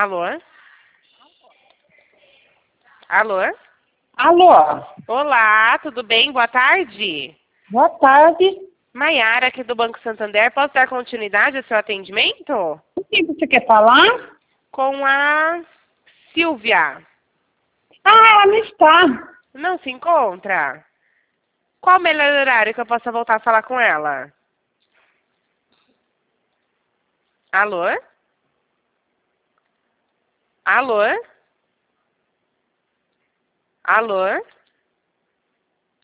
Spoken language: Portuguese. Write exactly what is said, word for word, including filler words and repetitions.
Alô? Alô? Alô, Olá, tudo bem? Boa tarde. boa tarde. Maiara, aqui do Banco Santander. Posso dar continuidade ao seu atendimento? Com quem você quer falar? Com a Silvia. Ah, ela não está. Não se encontra? Qual o melhor horário que eu possa voltar a falar com ela? Alô? Alô? Alô?